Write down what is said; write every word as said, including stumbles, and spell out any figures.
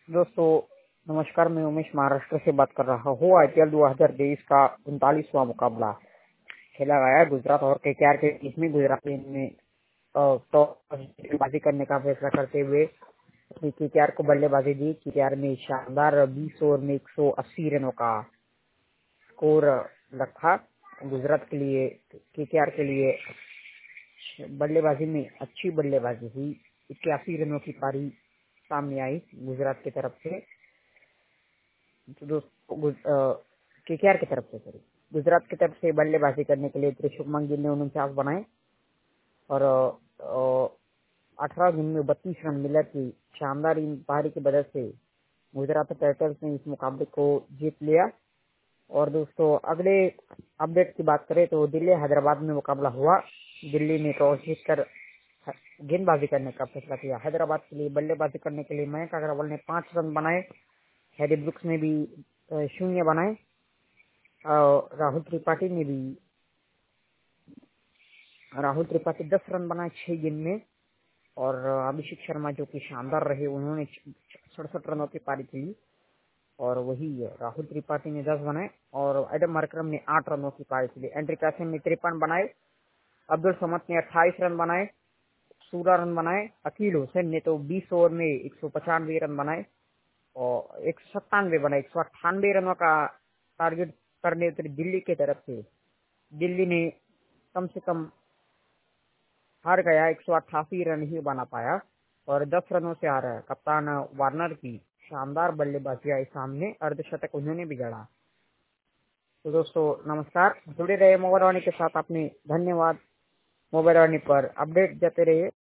दोस्तों नमस्कार, मैं उमेश महाराष्ट्र से बात कर रहा हूँ। आईपीएल दो हज़ार तेईस का उनतालीसवां मुकाबला खेला गया है गुजरात और केकेआर के बीच में। गुजरात ने बल्लेबाजी करने का फैसला करते हुए केकेआर को बल्लेबाजी दी। केकेआर में शानदार बीस ओवर में एक सौ अस्सी रनों का स्कोर रखा। गुजरात के लिए केकेआर के लिए बल्लेबाजी में अच्छी बल्लेबाजी हुई। इक्यासी रनों की पारी सामने आई गुजरात की तरफ से। तो दोस्तों केकेआर की तरफ से सॉरी गुजरात की तरफ से बल्लेबाजी करने के लिए त्रिशुभमन गिल ने उनचास बनाए और अठारह गेंद में बत्तीस रन मिलर की शानदार इन पारी की वजह से गुजरात टाइटल्स ने इस मुकाबले को जीत लिया। और दोस्तों अगले अपडेट की बात करें तो दिल्ली हैदराबाद में मुकाबला हुआ। दिल्ली ने टॉस जीतकर गेंदबाजी करने का फैसला किया। हैदराबाद के लिए बल्लेबाजी करने के लिए मयंक अग्रवाल ने पांच रन बनाए। हैरी ब्रुक्स ने भी शून्य बनाए। राहुल त्रिपाठी ने भी राहुल त्रिपाठी दस रन बनाए छह गेंद में। और अभिषेक शर्मा जो कि शानदार रहे, उन्होंने सड़सठ रनों की पारी खेली और वही राहुल त्रिपाठी ने दस बनाए और एडम मार्करम ने आठ रनों की पारी खेली। एंड्रे कासिम ने तिरपन बनाए। अब्दुल समद ने अट्ठाईस रन बनाए, सोलह रन बनाए। अकील हुसैन ने तो बीस ओवर में एक सौ पचानवे रन बनाए और एक सौ सत्तानवे बनाए। एक सौ अट्ठानवे रनों का टारगेट करने उतरी दिल्ली की तरफ से। दिल्ली ने कम से कम हार गया, एक सौ अट्ठासी रन ही बना पाया और दस रनों से हारा है। कप्तान वार्नर की शानदार बल्लेबाजी आई सामने, अर्धशतक उन्होंने भी जड़ा। तो दोस्तों नमस्कार, जुड़े रहे मोबाइल वाणी के साथ। अपने धन्यवाद। मोबाइल वाणी पर अपडेट देते रहिए।